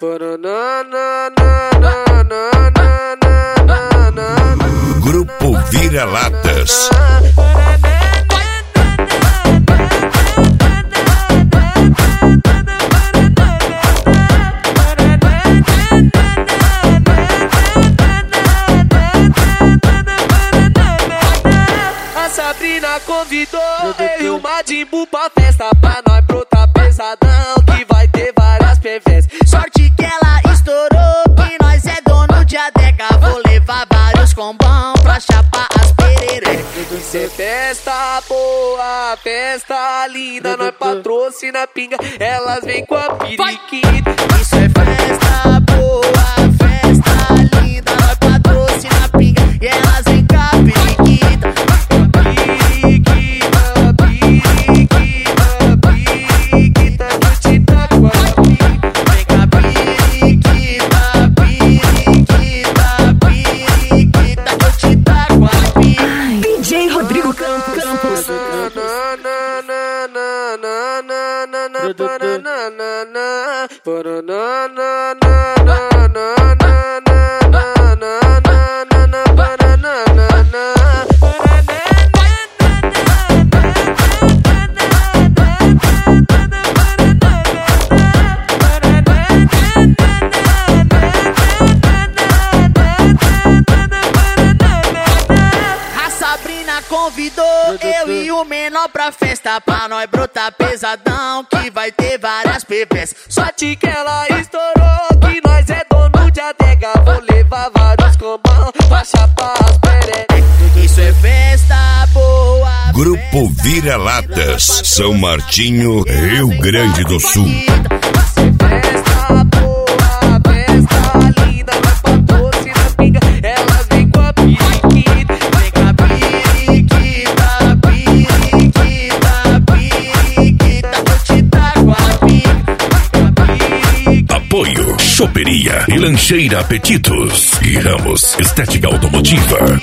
Grupo Vira-Latas. A Sabrina convidou eu e o Madimbu pra festa, pra nós brotar pesadão, que vai ter várias PVs. Sorte que ela estourou, que nós é dono de adega. Vou levar vários combão pra chapar as pererecas. Isso é festa boa, festa linda, nós patrocina pinga, elas vêm com a periquita. Isso é festa boa, festa linda, nós patrocina pinga e elas vêm com a periquita. Convidou eu e o menor pra festa, pra nós brotar pesadão, que vai ter várias PVs. Sorte que ela estourou, que nós é dono de adega. Vou levar vários combão pra chapar as pererecas. Isso é festa boa. Grupo Vira-Latas, São Martinho, Rio Grande do Sul. Festa boa, festa linda, nós patrocina pinga, elas vêm com a periquita. Vem com a periquita, periquita, periquita, vou te dar com a pica. Apoio, Choperia e Lancheira Apetitos e Ramos Estética Automotiva.